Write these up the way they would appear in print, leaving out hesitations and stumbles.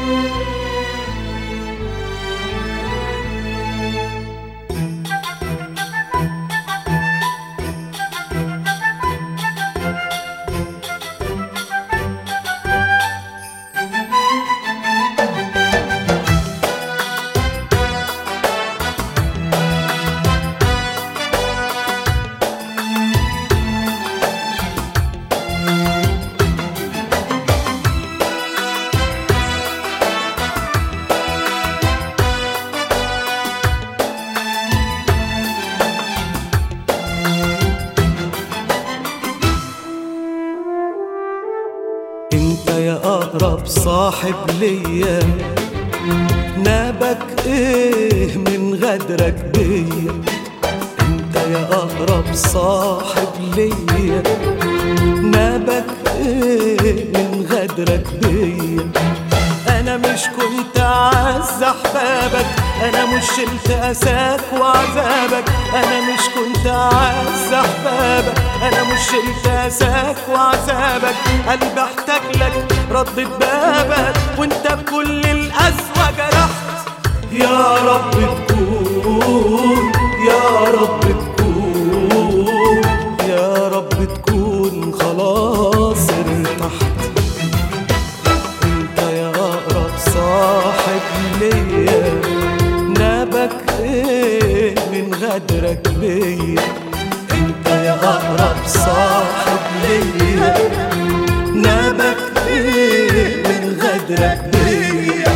انت يا اقرب صاحب ليا، نابك ايه من غدرك بيا؟ انت يا اقرب صاحب ليا، نابك ايه من غدرك بيا؟ انا مش كنت اعز احبابك، انا مش شلت اساك وعذابك، انا مش كنت اعز احبابك، انا مش شلت اساك وعذابك. قلبي احتاج لك ردت بابك، وانت بكل القسوة جرحت. يا رب تكون، يا رب تكون، يا رب تكون خلاص ارتحت. انت يا اقرب صاحب ليا، نابك ايه من غدرك بيا؟ انت يا اقرب صاحب ليا، نابك ايه من غدرك بيا؟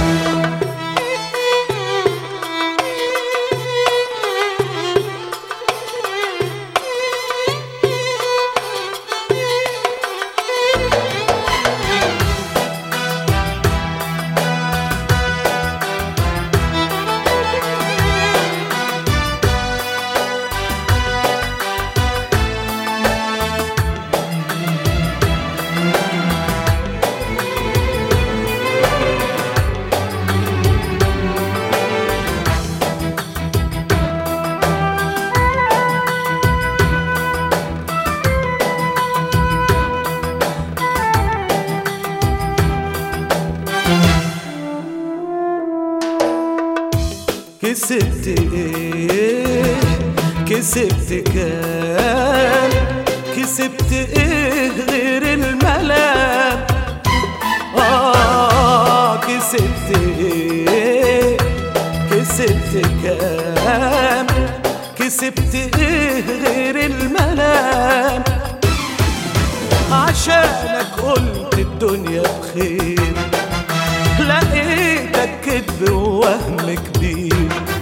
كسبت ايه؟ كسبت كام؟ كسبت ايه غير الملام؟ كسبت ايه؟ كسبت كام؟ كسبت ايه غير الملام؟ عشانك قلت الدنيا بخير، لقيتك كدب ووهم كبير.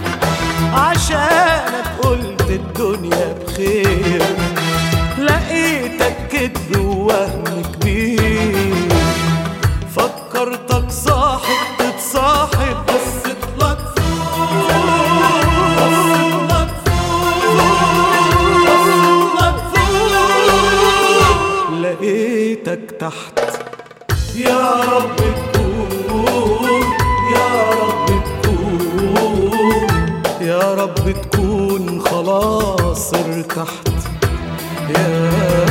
عشانك قلت الدنيا بخير، لقيتك كدب ووهم كبير. فكرتك صاحب تتصاحب، بصيت لك فوق، بصيت لك فوق، لقيتك تحت. يا رب تكون، يا رب تكون، يا رب تكون خلاص ارتحت. يا